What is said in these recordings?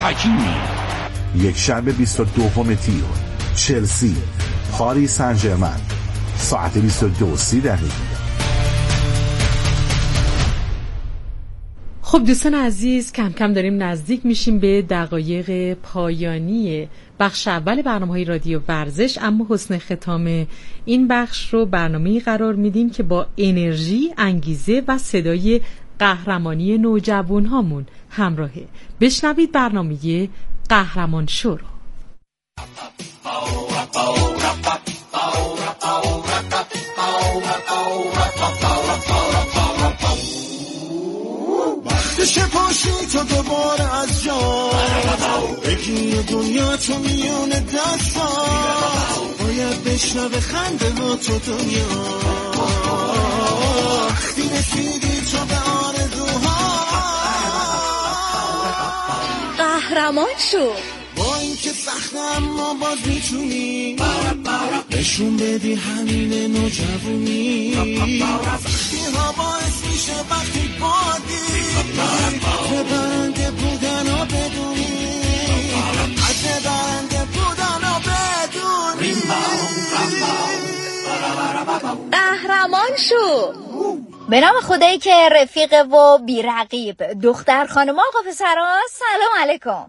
حکیمی. یک شنبه 22 تیر، چلسی پاریس سن ژرمن، ساعت 22:30. خب دوستان عزیز، کم کم داریم نزدیک میشیم به دقایق پایانی بخش اول برنامه‌های رادیو ورزش، اما حسن ختام این بخش رو برنامه‌ای قرار میدیم که با انرژی، انگیزه و صدای قهرمانی نوجوان‌هامون همراهه. بشنوید برنامه قهرمان شو رو. بشه پاشی تا دوباره از جا بگی دنیا تو میون دستا، باید بشنوه خنده ها تو دنیا، وقتی رسیدی تو به آرزوها. قهرمان شو. با این که سخت اما باز میتونی نشون بدی همین نوجوانی، سختی ها باعث میشه وقتی بادی به برنده بودن و بدونی، از برنده بودن و بدونی. قهرمان شو. به نام خدایی که رفیق و بی‌رقیب. دختر خانوما آقا پسرا سلام علیکم.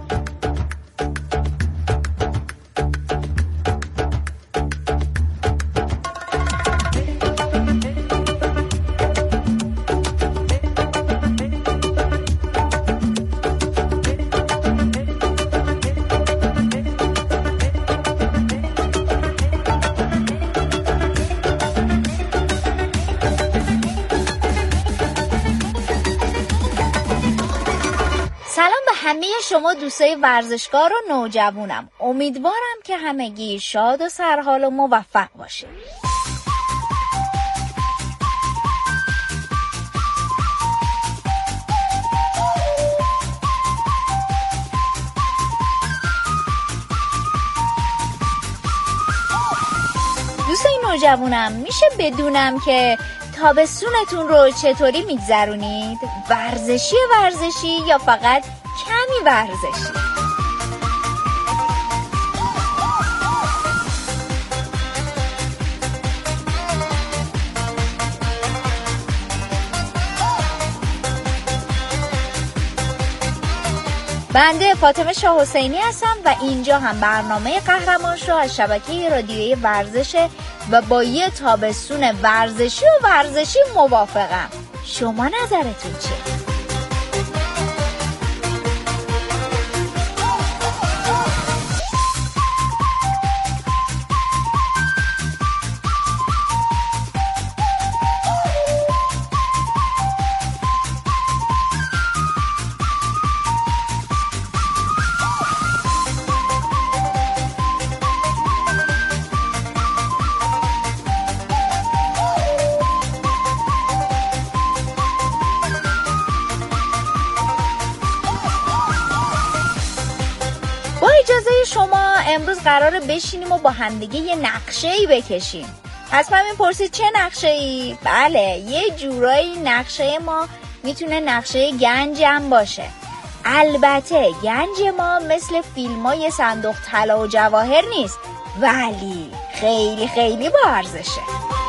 همه شما دوستای ورزشکار و نوجوانم، امیدوارم که همگی شاد و سرحال و موفق باشید. دوستای نوجوانم، میشه بدونم که تابستونتون رو چطوری میگذرونید؟ ورزشی یا فقط کمی ورزشی؟ بنده فاطمه شاه حسینی هستم و اینجا هم برنامه قهرمان شو از شبکه رادیویی ورزشه و با یه تابستون ورزشی موافقم. شما نظرتون چیه؟ امروز قراره بشینیم و با همدیگه یه نقشه‌ای بکشیم. حتما میپرسید چه نقشه‌ای؟ بله، یه جورایی نقشه ما میتونه نقشه گنجم باشه. البته گنج ما مثل فیلمای صندوق طلا و جواهر نیست، ولی خیلی خیلی با ارزشه.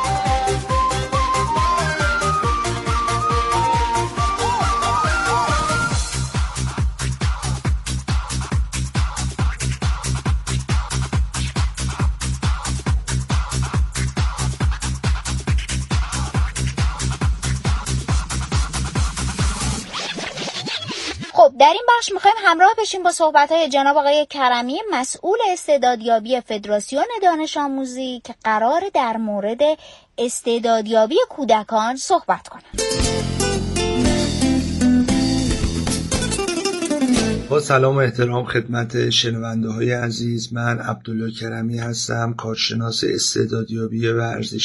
در این بخش میخوایم همراه بشیم با صحبت‌های جناب آقای کرمی، مسئول استعدادیابی فدراسیون دانش آموزی، که قرار در مورد استعدادیابی کودکان صحبت کنند. با سلام و احترام خدمت شنونده‌های عزیز، من عبدالله کرمی هستم، کارشناس استعدادیابی ورزشی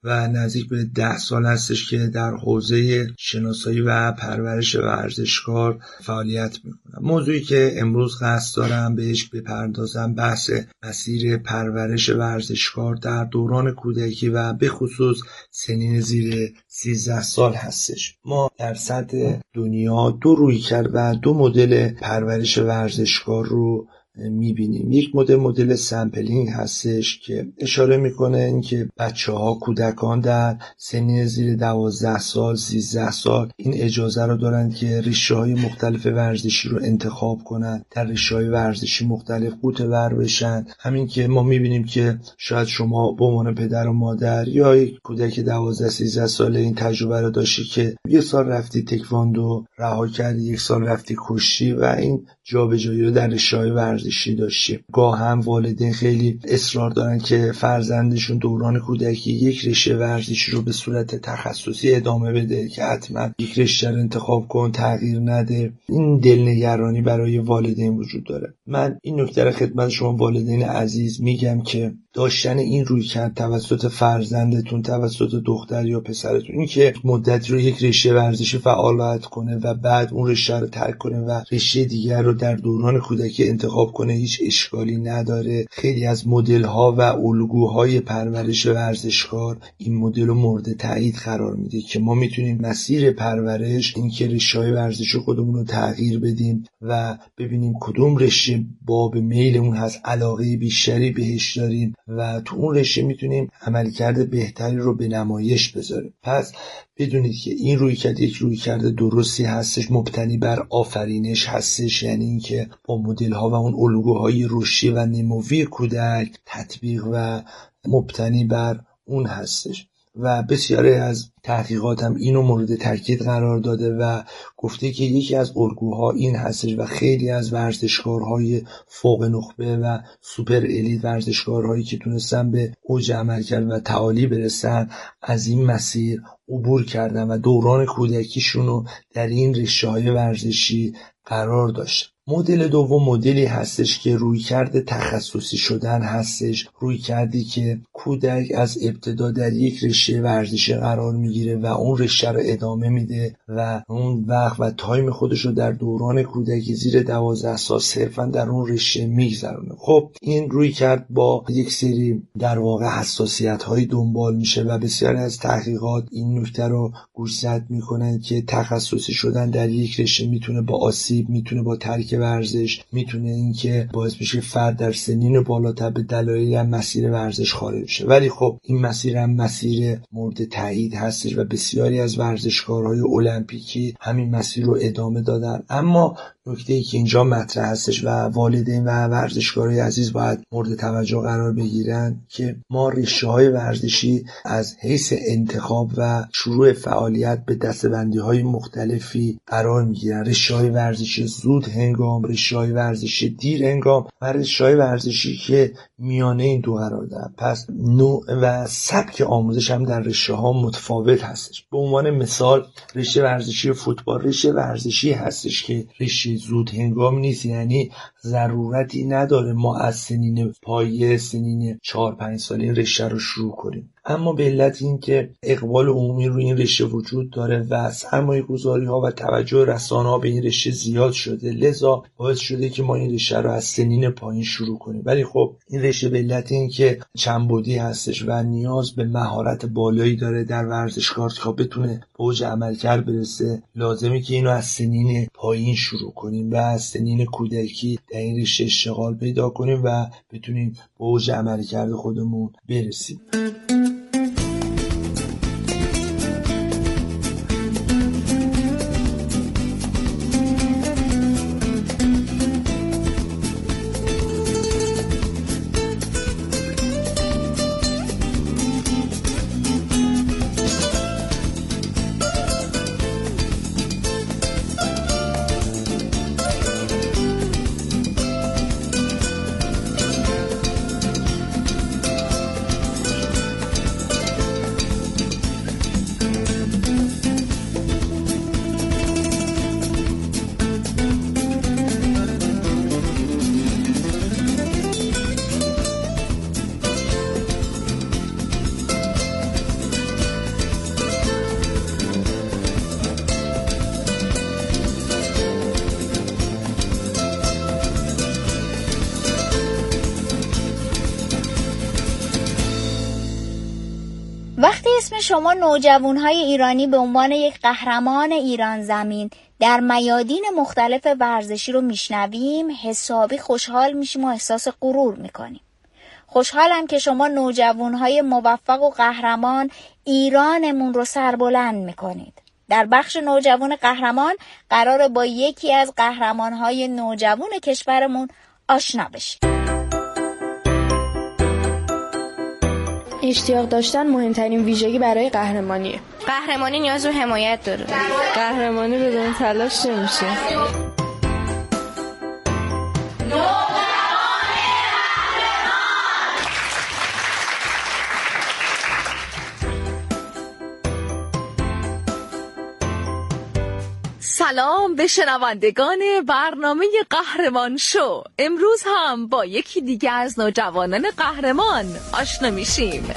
و نزدیک به 10 سال هستش که در حوزه شناسایی و پرورش ورزشکار فعالیت میکنم. موضوعی که امروز قصد دارم بهش بپردازم بحث مسیر پرورش ورزشکار در دوران کودکی و به خصوص سنین زیر 13 سال هستش. ما در سطح دنیا 2 رویکرد و 2 مدل پرورش ورزشکار رو میبینیم. یک مدل سمپلینگ هستش که اشاره میکنه اینکه بچه‌ها، کودکان در سنین زیر 12 سال 13 سال این اجازه رو دارن که رشته‌های مختلف ورزشی رو انتخاب کنن، در رشته‌های ورزشی مختلف قوطه‌ور بشن. همین که ما میبینیم که شاید شما به عنوان پدر و مادر یا یک کودک 12 13 ساله این تجربه رو داشتی که 1 سال رفتی تکواندو رها کردی، 1 سال رفتی کشتی و این جابجایی رو در رشته‌های ورزشی داشتیم. گاه هم والدین خیلی اصرار دارن که فرزندشون دوران کودکی یک رشته ورزشی رو به صورت تخصصی ادامه بده، که حتما یک رشته رو انتخاب کن، تغییر نده. این دلنگرانی برای والدین وجود داره. من این نکته رو خدمت شما والدین عزیز میگم که داشتن این رویکرد توسط فرزندتون، توسط دختر یا پسرتون، این که مدتی رو یک رشته ورزشی فعالیت کنه و بعد اون رشته رو ترک کنه و رشته دیگر رو در دوران کودکی انتخاب کنه هیچ اشکالی نداره. خیلی از مدل‌ها و الگوهای پرورش ورزشکار این مدل رو مورد تایید قرار میده که ما میتونیم مسیر پرورش، این که رشته‌های ورزشی خودمون رو تغییر بدیم و ببینیم کدوم رشته باب میل اون هست، علاقه بیشتری بهش داریم و تو اون رشته میتونیم عملکرد بهتری رو به نمایش بذاریم. پس بدونید که این رویکرد یک رویکرد درستی هستش، مبتنی بر آفرینش هستش، یعنی اینکه با مدل‌ها و اون الگوهای رشدی و نموی کودک تطبیق و مبتنی بر اون هستش. و بسیاری از تحقیقات هم اینو مورد تاکید قرار داده و گفته که یکی از الگوها این هستش و خیلی از ورزشکارهای فوق نخبه و سوپر الیت ورزشکارهایی که تونستن به اوج عملکرد و تعالی برسن از این مسیر عبور کردن و دوران کودکیشونو در این رشته‌های ورزشی قرار داشت. مدل دوم مدلی هستش که رویکرد تخصصی شدن هستش، رویکردی که کودک از ابتدا در یک رشته ورزشی قرار میگیره و اون رشته رو ادامه میده و اون وقت و تایم خودش رو در دوران کودکی زیر 12 سال صرفا در اون رشته میگذرونه. خب این رویکرد با یک سری در واقع حساسیت‌های دنبال میشه و بسیاری از تحقیقات این نکته رو گوشزد میکنن که تخصصی شدن در یک رشته میتونه با آسیب، میتونه با ترک ورزش، میتونه این که باعث بشه فرد در سنین بالاتر به دلایل مسیر ورزش خارج بشه. ولی خب این مسیر هم مسیر مورد تایید هستش و بسیاری از ورزشکارهای المپیکی همین مسیر رو ادامه دادن. اما نکته‌ای که اینجا مطرح هستش و والدین و ورزشکارای عزیز باید مورد توجه قرار بگیرن که ما رشته‌های ورزشی از حیث انتخاب و شروع فعالیت به دسته‌بندی‌های مختلفی قرار می‌گیرن. رشته‌های ورزشی زود هنگام، رشته‌های ورزشی دیر هنگام و رشته‌های ورزشی که میانه این دو قرار دارن. پس نوع و سبک آموزش هم در رشته‌ها متفاوت هستش. به عنوان مثال رشته ورزشی فوتبال رشته ورزشی هستش که رشته زود هنگام نیست، یعنی ضرورتی نداره ما از سنین پایه، سنین 4-5 ساله این رشته رو شروع کنیم. اما به علت این که اقبال عمومی روی این رشته وجود داره و سرمایه‌گذاری‌ها و توجه رسانه‌ها به این رشته زیاد شده، لذا باعث شده که ما این رشته رو از سنین پایین شروع کنیم. ولی خب این رشته به علت این که چند بعدی هستش و نیاز به مهارت بالایی داره در ورزشکار تا بتونه به اوج عملکرد برسه، لازمه که اینو از سنین پایین شروع کنیم و از سنین کودکی در این رشته اشتغال پیدا کنیم و بتونیم به اوج عملکرد خودمون برسیم. اسم شما نوجوانهای ایرانی به عنوان یک قهرمان ایران زمین در میادین مختلف ورزشی رو میشنویم، حسابی خوشحال میشیم و احساس غرور میکنیم. خوشحالم که شما نوجوانهای موفق و قهرمان ایرانمون رو سربلند میکنید. در بخش نوجوان قهرمان قراره با یکی از قهرمانهای نوجوان کشورمون آشنا بشیم. اشتیاق داشتن مهمترین ویژگی برای قهرمانیه. قهرمانی نیاز به حمایت داره. قهرمانی بدون تلاش نمیشه. سلام به شنوندگان برنامه قهرمان شو. امروز هم با یکی دیگه از نوجوانان قهرمان آشنا میشیم.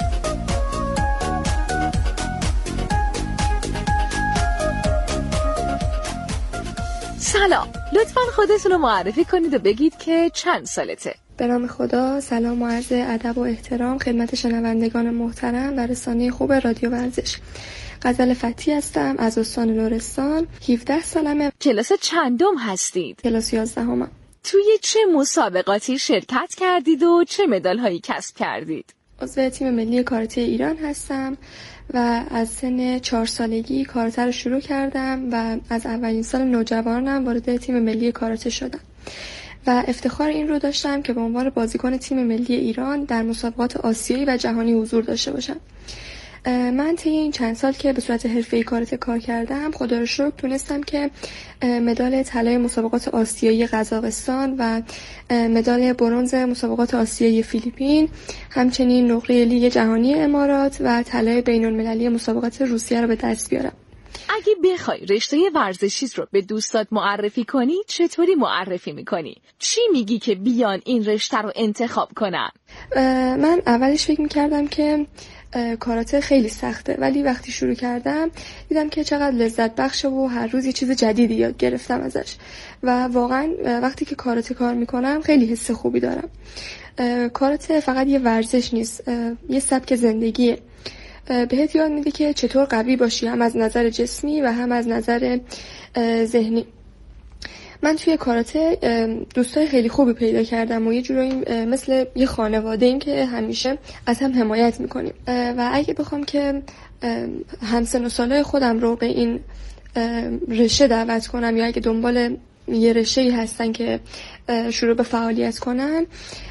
سلام، لطفاً خودتون رو معرفی کنید و بگید که چند سالته. به نام خدا، سلام و عرض ادب و احترام خدمت شنوندگان محترم و رسانه خوب رادیو ورزش. غزل فتی هستم از استان لرستان. 17 سالمه. کلاس چندم هستید؟ کلاس 11ام. توی چه مسابقاتی شرکت کردید و چه مدال‌هایی کسب کردید؟ عضو تیم ملی کاراته ایران هستم و از سن 4 سالگی کاراته رو شروع کردم و از اولین سال نوجوانم وارد تیم ملی کاراته شدم و افتخار این رو داشتم که به عنوان بازیکن تیم ملی ایران در مسابقات آسیایی و جهانی حضور داشته باشم. من طی این چند سال که به صورت حرفه‌ای کاراته کار کردم، خدا رو شکر تونستم که مدال طلای مسابقات آسیایی قزاقستان و مدال برنز مسابقات آسیایی فیلیپین، همچنین نقره لیگ جهانی امارات و طلای بین‌المللی مسابقات روسیه رو به دست بیارم. اگه بخوای رشته ورزشیت رو به دوستات معرفی کنی، چطوری معرفی میکنی؟ چی میگی که بیان این رشته رو انتخاب کنن؟ من اولش فکر میکردم که کاراته خیلی سخته، ولی وقتی شروع کردم دیدم که چقدر لذت بخشه و هر روز یه چیز جدیدی یاد گرفتم ازش و واقعا وقتی که کاراته کار میکنم خیلی حس خوبی دارم. کاراته فقط یه ورزش نیست، یه سبک زندگیه. بهت یاد میده که چطور قوی باشی، هم از نظر جسمی و هم از نظر ذهنی. من توی کاراته دوستای خیلی خوبی پیدا کردم و یه جورایی مثل یه خانواده ایم که همیشه از هم حمایت میکنیم و اگه بخوام که همسن و سالای خودم رو به این رشته دعوت کنم یا اگه دنبال یه رشته‌ای هستن که شروع به فعالیت کنن،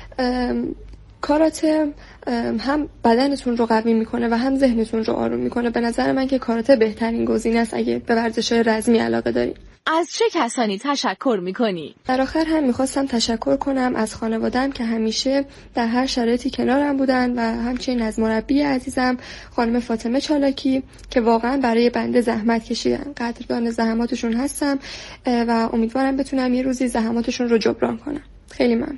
کاراته هم بدنتون رو قوی میکنه و هم ذهنتون رو آروم میکنه. به نظر من که کاراته بهترین گزینه است اگه به ورزش‌های رزمی علاقه دارید. از چه کسانی تشکر میکنی؟ در آخر هم میخواستم تشکر کنم از خانواده‌ام که همیشه در هر شرایطی کنارم بودن و همچنین از مربی عزیزم خانم فاطمه چالاکی که واقعا برای بنده زحمت کشیدن. قدردان زحماتشون هستم و امیدوارم بتونم یه روزی زحماتشون رو جبران کنم. خیلی ممنون.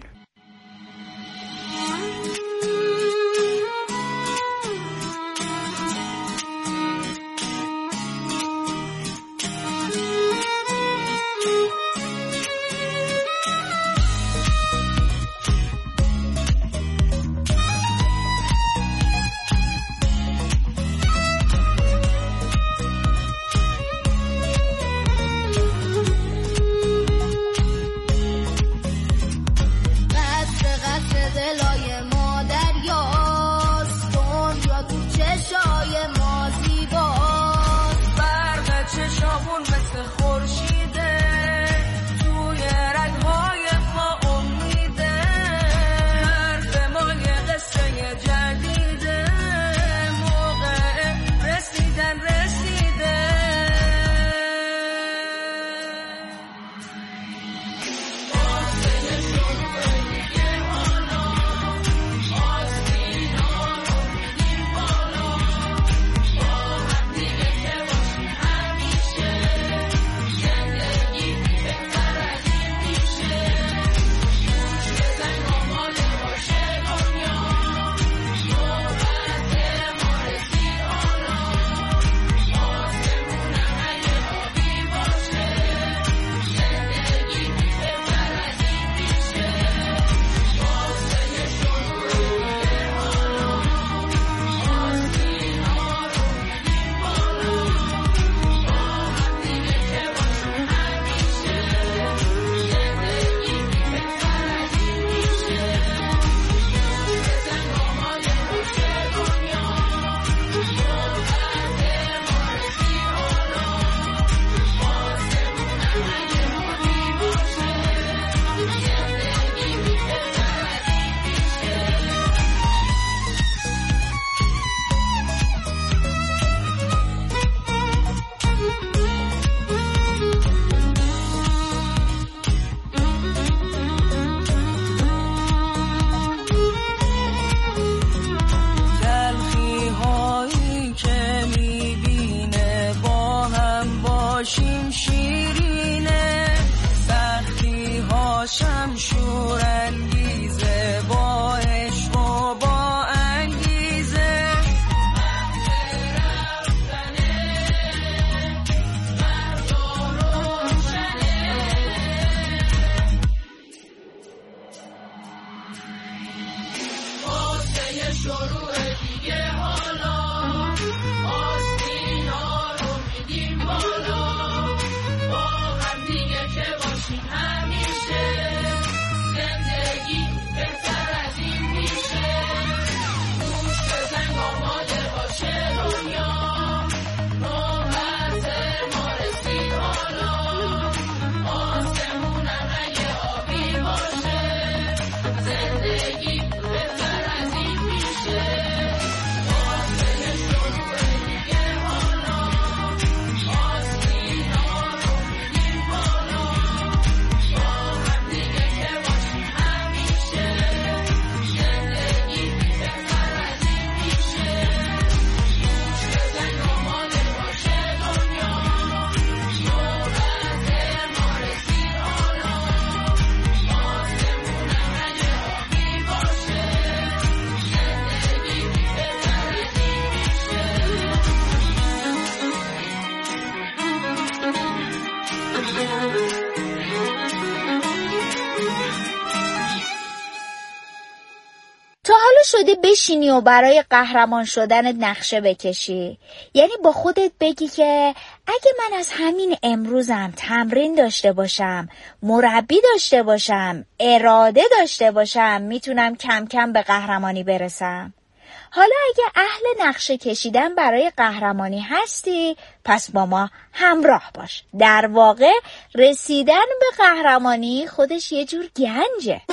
شده بشینی و برای قهرمان شدن نقشه بکشی؟ یعنی با خودت بگی که اگه من از همین امروزم تمرین داشته باشم، مربی داشته باشم، اراده داشته باشم، میتونم کم کم به قهرمانی برسم. حالا اگه اهل نقشه کشیدن برای قهرمانی هستی، پس با ما همراه باش. در واقع رسیدن به قهرمانی خودش یه جور گنجه.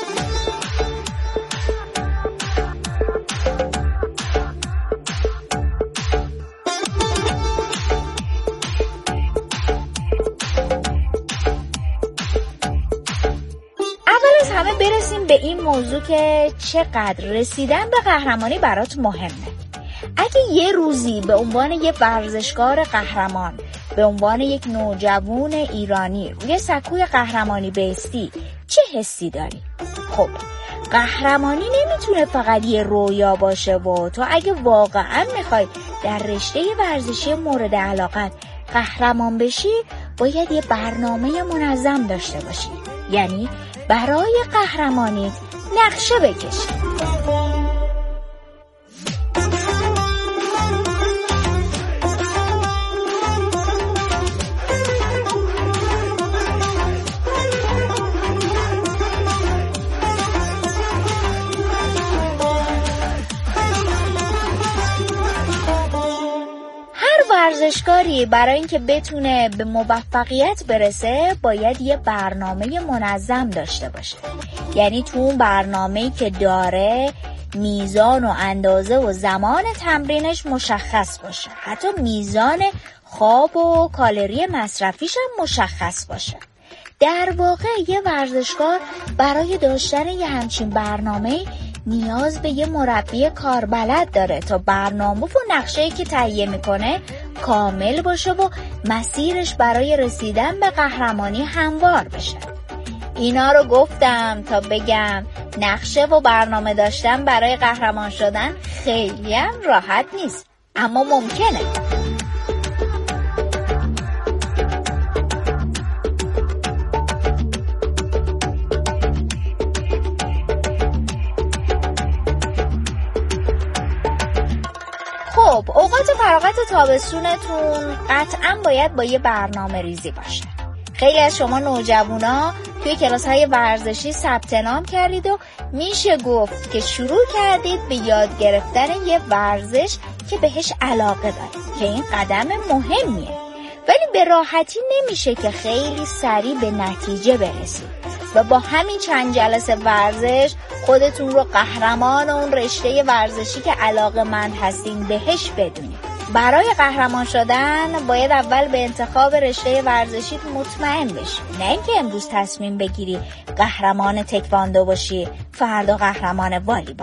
همه برسیم به این موضوع که چقدر رسیدن به قهرمانی برات مهمه. اگه یه روزی به عنوان یه ورزشکار قهرمان، به عنوان یک نوجوان ایرانی روی سکوی قهرمانی بایستی، چه حسی داری؟ خب قهرمانی نمیتونه فقط یه رویا باشه و تو اگه واقعا میخوای در رشته ورزشی مورد علاقت قهرمان بشی، باید یه برنامه منظم داشته باشی. یعنی برای قهرمانی نقشه بکشی. ورزشکاری برای اینکه بتونه به موفقیت برسه باید یه برنامه منظم داشته باشه. یعنی تو اون برنامه‌ای که داره میزان و اندازه و زمان تمرینش مشخص باشه. حتی میزان خواب و کالری مصرفیش هم مشخص باشه. در واقع یه ورزشکار برای داشتن یه همچین برنامه‌ای نیاز به یه مربی کاربلد داره تا برنامه و نقشه‌ای که تهیه میکنه کامل باشه و مسیرش برای رسیدن به قهرمانی هموار بشه. اینا رو گفتم تا بگم نقشه و برنامه داشتن برای قهرمان شدن خیلی هم راحت نیست، اما ممکنه. خب اوقات فراغت تابستونتون قطعاً باید با یه برنامه ریزی باشه. خیلی از شما نوجوانا توی کلاس‌های ورزشی ثبت نام کردید و میشه گفت که شروع کردید به یاد گرفتن یه ورزش که بهش علاقه دارید، که این قدم مهمیه. ولی به راحتی نمیشه که خیلی سریع به نتیجه برسید و با همین چند جلسه ورزش خودتون رو قهرمان اون رشته ورزشی که علاقه‌مند هستین بهش بدونید. برای قهرمان شدن باید اول به انتخاب رشته ورزشیت مطمئن بشی، نه اینکه امروز تصمیم بگیری قهرمان تکواندو باشی، فردا قهرمان والیبال.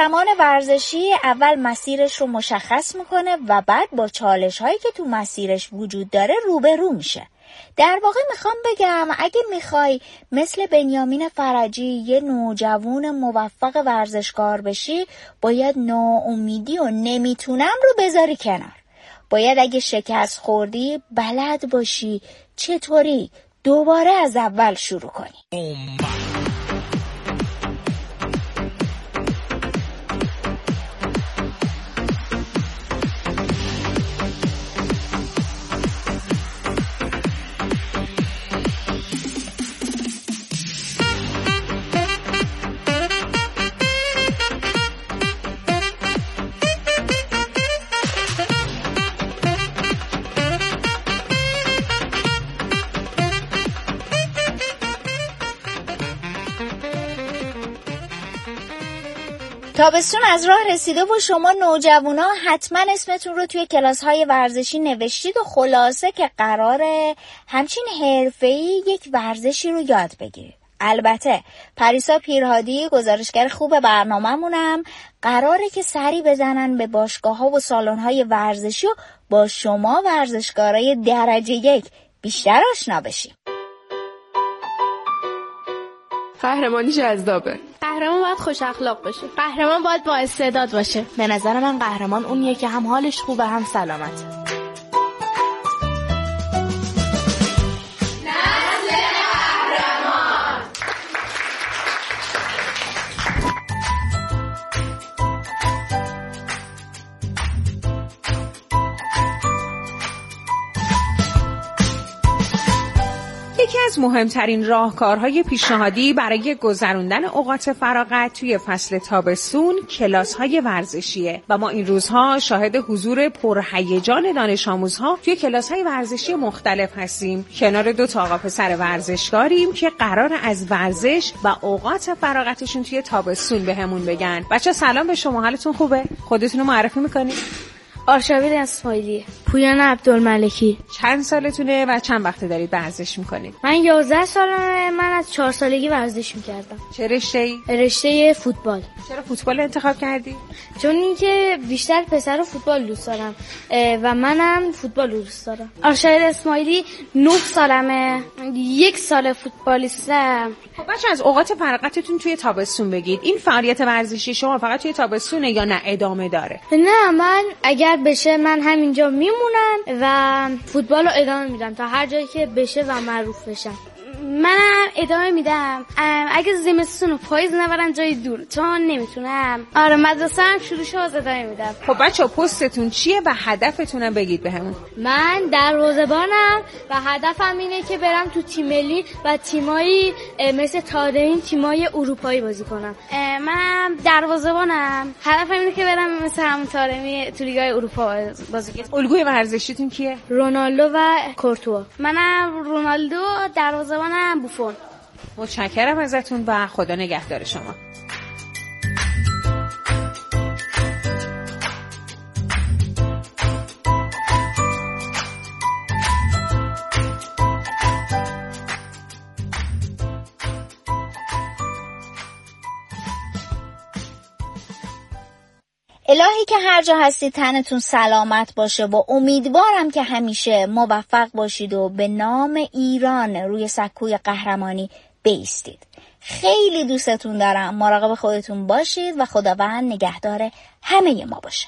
قهرمان ورزشی اول مسیرش رو مشخص میکنه و بعد با چالش هایی که تو مسیرش وجود داره روبرو میشه. در واقع میخوام بگم اگه میخوای مثل بنیامین فرجی یه نوجوان موفق ورزشکار بشی، باید ناامیدی و نمیتونم رو بذاری کنار. باید اگه شکست خوردی بلد باشی چطوری دوباره از اول شروع کنی. تابستون از راه رسیده و شما نوجوانا حتما اسمتون رو توی کلاس‌های ورزشی نوشتید و خلاصه که قراره همچین حرفه‌ای یک ورزشی رو یاد بگیرید. البته پریسا پیرهادی گزارشگر خوب برنامه‌مونم قراره که سری بزنن به باشگاه‌ها و سالن‌های ورزشی و با شما ورزشکارای درجه 1 بیشتر آشنا بشیم. قهرمانی جذابه. قهرمان باید خوش اخلاق باشه. قهرمان باید با استعداد باشه. به نظر من قهرمان اونیه که هم حالش خوبه هم سلامت. یکی از مهمترین راهکارهای پیشنهادی برای گذراندن اوقات فراغت توی فصل تابستون کلاس‌های ورزشیه و ما این روزها شاهد حضور پرهیجان دانش آموزها توی کلاس‌های ورزشی مختلف هستیم. کنار 2 آقا پسر ورزشکاریم که قرار از ورزش و اوقات فراغتشون توی تابستون بهمون بگن. بچه‌ها سلام به شما، حالتون خوبه؟ خودتون رو معرفی می‌کنید؟ آرشاوید اسماعیلی. پویان عبدالملکی. چند سالتونه و چند وقته دارید ورزش میکنید؟ من 11 سالمه. من از 4 سالگی ورزش میکردم. چه رشته‌ای؟ رشته فوتبال. چرا فوتبال انتخاب کردی؟ چون اینکه بیشتر پسر فوتبال دوست دارم و منم فوتبال دوست دارم. آرشاوید اسماعیلی 9 سالمه. 1 سال فوتبالیستم. خب بچه از اوقات فراغتتون توی تابستون بگید. این فعالیت ورزشی شما فقط توی تابستونه یا نه ادامه داره؟ نه، من اگر بشه من همینجا میمونم و فوتبال رو ادامه میدم تا هر جایی که بشه و معروف بشم. منم ادامه میدم اگه زمستون رو پاییز نبرن جای دور، چون نمیتونم. آره مدرسه هم شروع شد ادامه میدم. خب بچه پستتون چیه و هدفتونم بگید بهمون. من دروازه‌بانم و هدفم اینه که برم تو تیم ملی و تیمایی مثل تادین تیمای اروپایی بازی کنم. من دروازه‌بانم، هدفم اینه که برم مثل همون تارمی تو لیگ‌های اروپا بازی کنم. الگوی ورزشیتون کیه؟ رونالدو و کورتوا. منم رونالدو، دروازه‌بانم بوفون. متشکرم ازتون و خدا نگهدار شما. الهی که هر جا هستید تنتون سلامت باشه و امیدوارم که همیشه موفق باشید و به نام ایران روی سکوی قهرمانی بایستید. خیلی دوستتون دارم. مراقب خودتون باشید و خداوند نگهدار همه ما باشه.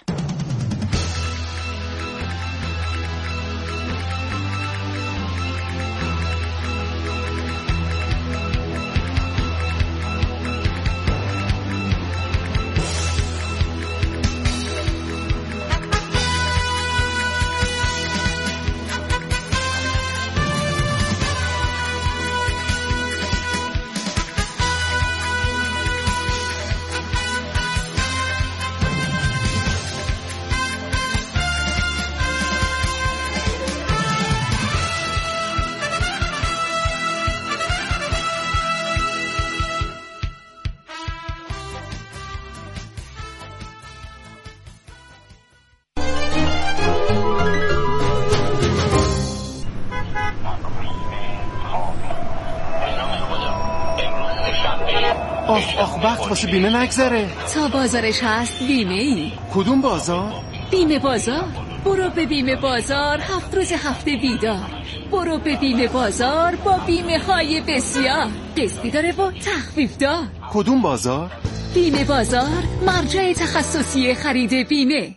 آخ وقت باشه بیمه نگذره. تا بازارش هست بیمه ای. کدوم بازار؟ بیمه بازار. برو به بیمه بازار 7 روز هفته بیدار. برو به بیمه بازار با بیمه های بسیار. قسطی داره و تخفیف دار. کدوم بازار؟ بیمه بازار، مرجع تخصصی خرید بیمه.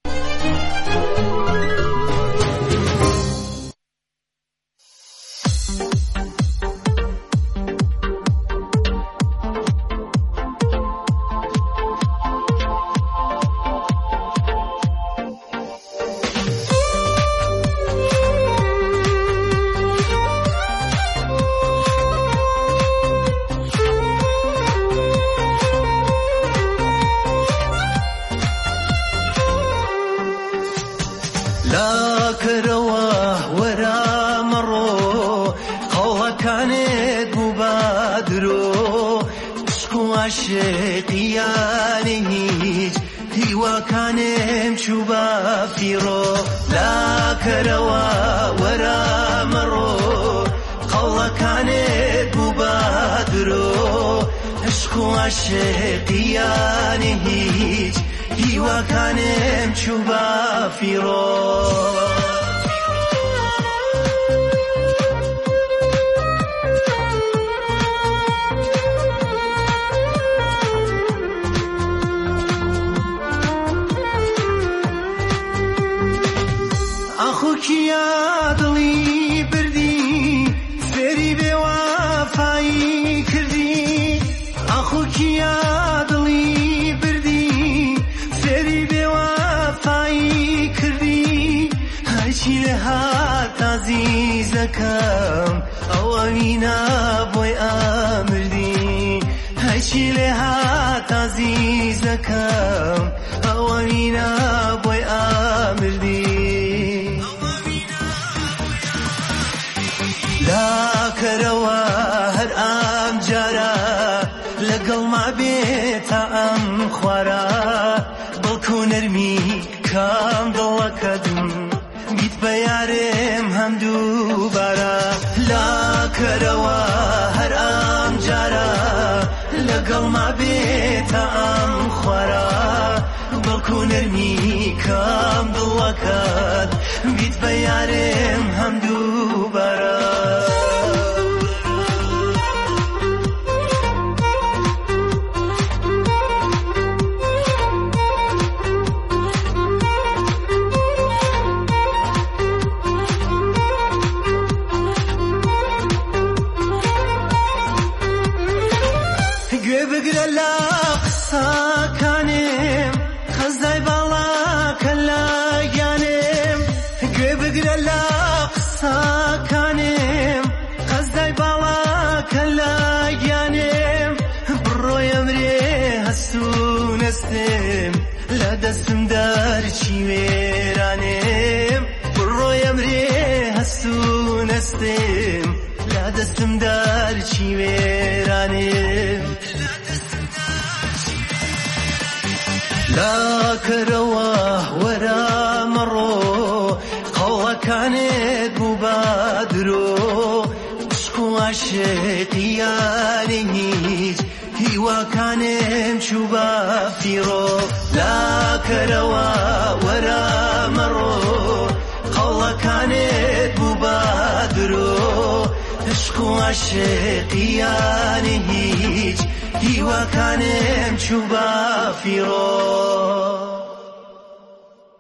عاشقیانی هیچ هیوا کانم چوبا فیرو